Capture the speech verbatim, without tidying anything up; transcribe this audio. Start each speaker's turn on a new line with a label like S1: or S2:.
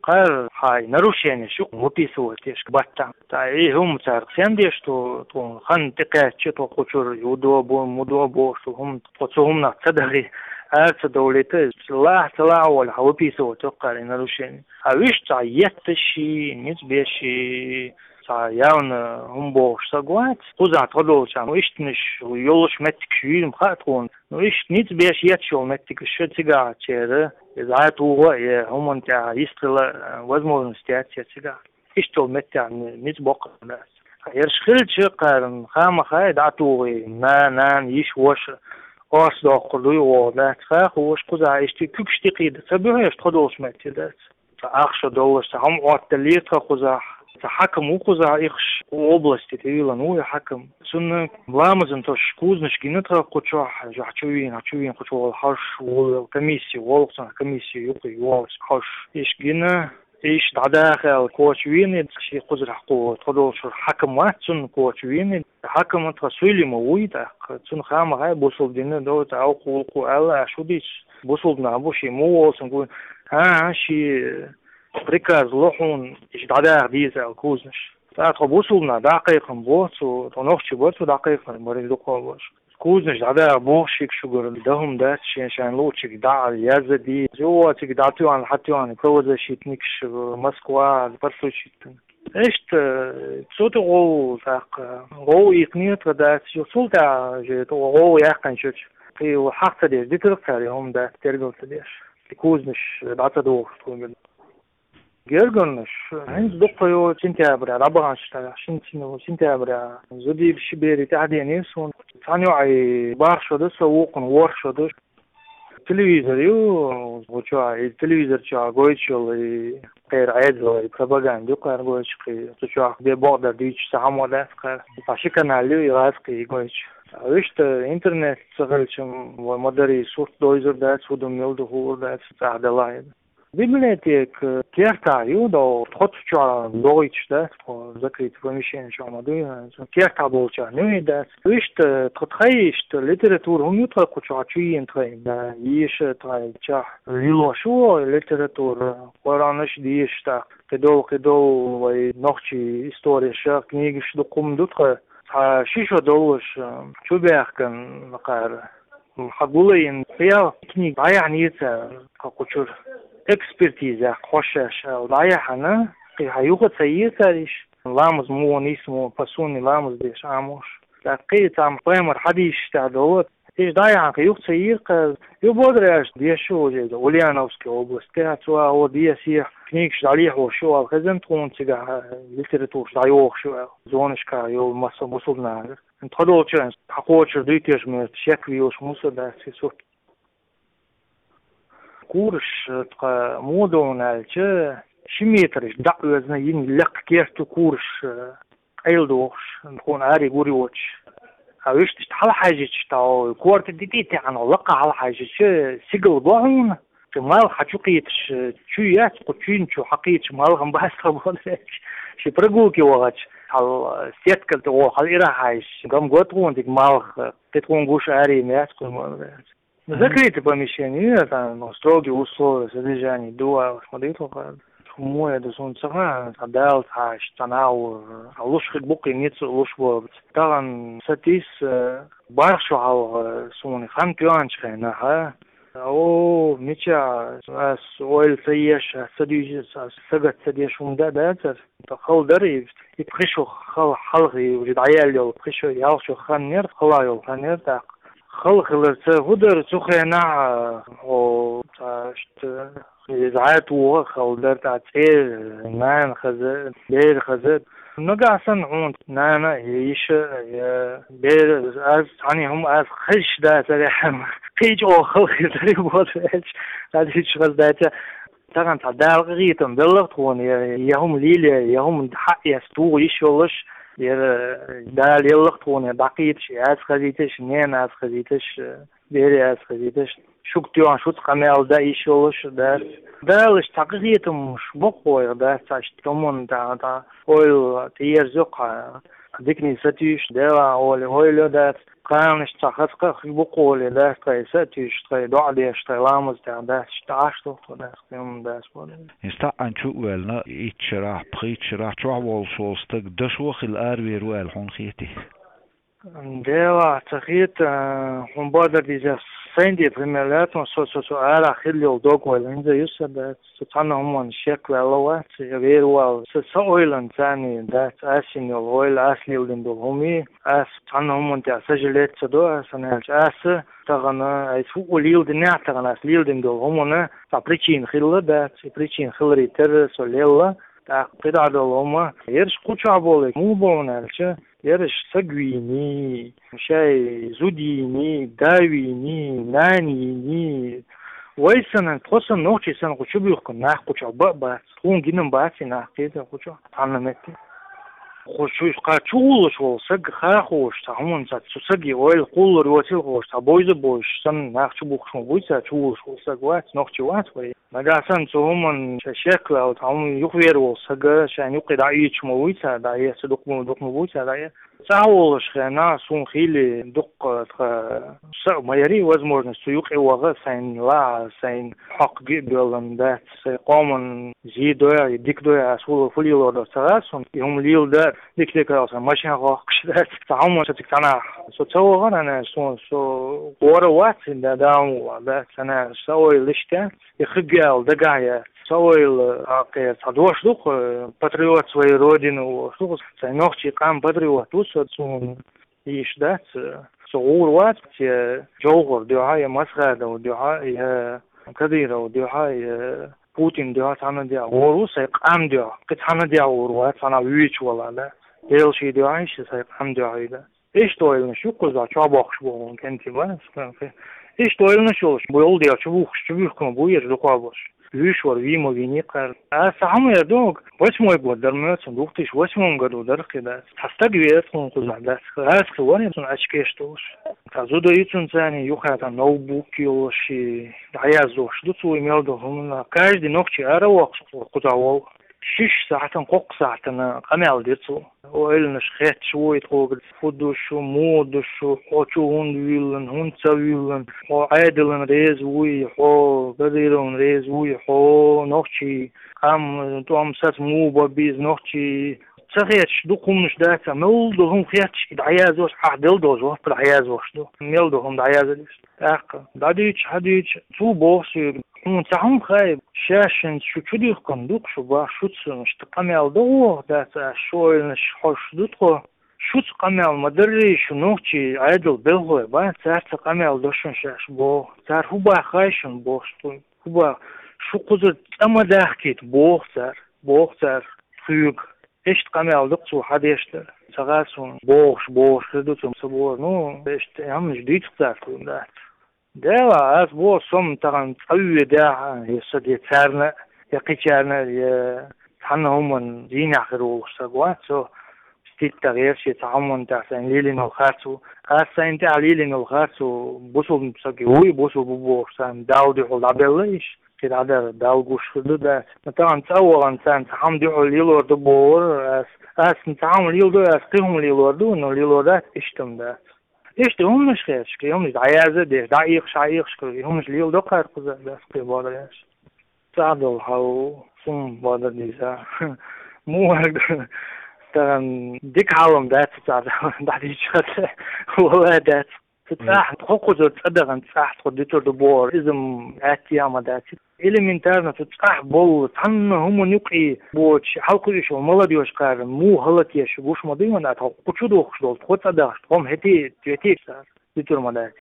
S1: Кар хай нарушение шу выписывают теш батта. Та и хум цар сенде что то хан тека чето хочур удобо мудобо что хум поцум на цадари арца долете ла цала вал выписывают кар нарушение. А виш та еттши низбеши та явно хумбо сагват. Куза тодолчан иштниш ёлш меткшим хатрон. Ну иш низбеш етшол метк шетига чере. إذا هو هم أنت يستغل возможности отсюда. И что метя не сбоку нас. Ершхил чекарн хама хай датуи на на иш вош ос дохлуй вода. Хах вош куза ишти күкшти кид. Сабуя что долш метя да. Ахша долш хам оттелит куза. حكم وخذ إخش области تقريبا هو حكم سنة لامزن توش كوزنش كينتها قطع جحشوين حشوين قطع الحش والكميسي والقصن كميسي يقي والس حش إيش جنا إيش دعداخل كوشوين شيء قدر حقو تقدر حكم واحد سن كوشوين حكم ترسولي مويد سن خام هاي بوصل دينا دو تعو قول قال شو ديش بوصل نابوشي مو وصل نقول ها شيء приказ лохун иш дадах диза кузнаш та тобусулна дақиқам босу тонохчи босу дақиқам барин доқобаш кузнаш дадах бошик шугар дахум дас шен шен лочик да язди жуатик датуан хатуан провозащитникш Москва парсучит эшт сото гол так гол ихнет да султа же то гол яхан шуч и хақта дес дитер хом да тергелт дес кузнаш датадох Гергонш, они сдохли сентября, рабаншта, шинтину сентября. Зуди шибери тадиенис, он танюай баршода, саукон воршода. Телевизор, ю, воча, и телевизор ча гойчил и кайр айдзо и пропаганду кайр гойчки. Туча где борда дич сахамода кайр. Паши каналю и ласки и гойч. Виште интернет сахалчим модери сурт дойзер дат, судом милду хур дат, тахдалайд. Библиотека кертаю до тхотча логич да закрыть помещение чамаду керта болча ну и да виште тхайште литературу мютра куча чуин трей да еше трей ча лилошу литература коранш диешта кедол кедол вай нохчи история ша книги что кумдутха шишо долш чубяхкан макар хагулин я книг аяни это кучур экспертиза خوشش ضایع هنه که هیوقت سیه کارش لامز مو نیسمو پسونی لامز دیش آموش لقی تام قیمر حدیش تعدوت ایش ضایع که هیوقت سیه که یو بودرش دیشو جد اولیانوسکی область که تو او دیسی کنیکش دلیه و شو الخزن تون تیگه لیتراتورش دایوخ شو زونش که یو مسا مسول نگر انتظار چند حقوقش دیتیش میاد شکلیوش موسا دستی سوت كورش تقا مودون الچه شميترش دعوزنا ين لق كيرتو كورش ايلدوش نكون عاري قوري واتش اوشتش تحال حاجتش تاو كورت ديتي عن لقا على حاجتش سيقل ضعون مال حچوقيتش چويات قچين چو حقيتش مال غنباس خبولش شي прогулки وغاتش حال سيتكل تو حال إيرا حاجش غم غوتون ديك مال تتكون гуш عاري ميات كل Закрытое помещение, это ну, строгие условия содержания дуа, смотрите, мой это солнце, отдал, а штанау, а лучше буки нет, лучше вот. Там сатис баршу ал сумни хан пьянчка, на о меча с ойл саеш, садюж, сагат садеш умда, да, это халдар и и пришел хал халги, уже даял, пришел ялшо ханнер, халайол ханнер, так. خلق هدر سخنا او تاشت زعات و خلدر تعتير نان خزر بير خزر نقاسن عون نانا يش بير از عني هم از خش ده تريحم قيج او خلق تري بود هذا هيش غزداته طبعا تعدال غيتم بلغت هون يهم ليلي يهم حق يستو يشولش ير دال يلقط هون بقيت شيء از خزيتش نين از خزيتش بيري از خزيتش شوك تيوان شوت قمال دا يشولش دا دالش تقريتم مش بقوي دا تاش تمون دا دا اويل تير زقا ديكني ستيش دوا أولي هويلو دات قانش تخصق بقولي دات قي ستيش قي دعديش قي لامز تاع دات شتاشتو دات قيم دات بولي
S2: يستا أنشو ويلنا إتشراح بخيتشراح شو عوال صوستك دشوخ الأروير ويل هون خيتي
S1: دوا تخيت هم بادر ديجا سيندي بريميراتون سو سو سو على خلي الدوق ويلنزا يسا دات ستانا هم شك والوات غير وال سويلن ثاني دات اسين الويل اسلي ولندو همي اس ستانا هم تاع سجلت سدو سنالش اس تغنا اي فوق ليل دنيا تغنا اسليل دندو همنا تاع بريتشين خيل دات بريتشين خيل تر سوليلا تاع قطع دولما يرش قوتشا بولك مو بونالش يرش سقويني شاي زوديني داويني نانيني ويسن تخصن نوتشي سن قوتشو بيوكن ناخ قوتشا بابا تكون جنن باسي ناخ كيدا قوتشا تعلمتي خوشوش قاچولش ول سق خاخوش تعمون سات سقي ويل قول روتيل خوش تبويز بوش سن ناخ بوخش بويسا چولش ول سق وات نوخ وات وي مداسن سومن شكل او تعمون يخوير ول سق شان يقي دايش مويسا داي صدق مو دق مويسا داي تعولش خنا سون خيلي دق سو مايري возможно سيوقي وغا سين لا سين حق بيلن ده سيقومن زيدويا يديكدويا اسول فليلو ده سراسون يوم ليل ده ديك ديك اصلا ماشي غاقش ده تعمل تتكنا سو تصور انا سو سو ورا وات ده داون ده انا سوي لشته يخجل دقايا سويل اكي تدوش دوق патриот своей родины что сайнохчи кам патриот усун иш да صور те جوهر دعاء مسغد ودعاء كبيرة ودعاء بوتين دعاء تانا دعاء وروس يقام دعاء كتانا دعاء وروات تانا ويش ولا لا ديل شي دعاء ايش سيقام دعاء ده ايش تويلنا شو قزا شو باخش بون كنتي بس ايش تويلنا شو بيقول دعاء شو بوخش شو بيحكم بوير دقابش ويش ورвимо виникар а сам я дог восьмой год дармется в две тысячи восьмом году даркида тастагвет он кузада раск вон он очки что тазуда ицунцани юхата ноутбуки оши даязош дуцу имел до каждый ночь аравок кузавол шиш саатан қоқ саатана камел децу ойлнаш хет шуй тог фудушу модушу хочу он вилен он цавилен о айделен рез уй хо гадирон рез уй хо ночи кам том сат му бабиз ночи صغيرش دو قومش داتا مول دوهم خياتش دعيازوش عدل دوزو بالعيازوش دو ميل دوهم دعيازوش اق داديش هاديش تو بوسي هم تعهم خايب شاشن شو تشديخ كندوق شو با شو تسمش تقامل دو داتا شوينش خوش دوتو شو تقامل مدري شو نوتشي عدل بلغوي با تار تقامل دوشن شاش بو تار هو با خايشن بوشتو هو با شو قدر اما داخكيت بوخ تار بوخ تار فيوق إيش تقامل دقصو حديشتر سغاسون بوش بوش ردوتهم سبور نو إيش هم جديد تقتلون ده ده أس بو سوم تغن قوي ده يصد يتسارنا يقيتشارنا يتحنا هم زين آخرو سقوات سو ستيت تغيير شي تعمون تحسين ليلين الخاتو أسين تاع ليلين الخاتو بوسو مساقي هوي بوسو بوبوش سان داودي حول عبيليش كده عدا داوغوش خدو ده مثلا تصور انسان تحمدي عليلو دبور اس اس نتعامل يلو اس قيهم ليلو دو انه ليلو ده اشتم ده اشتم هم مش خيرش كي هم مش عيازة ده دعيق شعيقش كي هم مش ليلو دو قاير قزا ده سقي بادر ياش سعدو هاو سم بادر ديزا مو هكذا تغن ديك عالم ده تسعد ده ديش خد والله ده تتاح تخوض تصدق تتاح تخديتو دبور إذا أتي عمداتي إلمنتارنا تتاح بول تحن هم نقي بوش حلقو يشو مولد يوش قارن مو هلت يشو بوش مضيون أتحو قشو دوخش دول تخوض صدقش هم هتي تيتي صار ديتو المداتي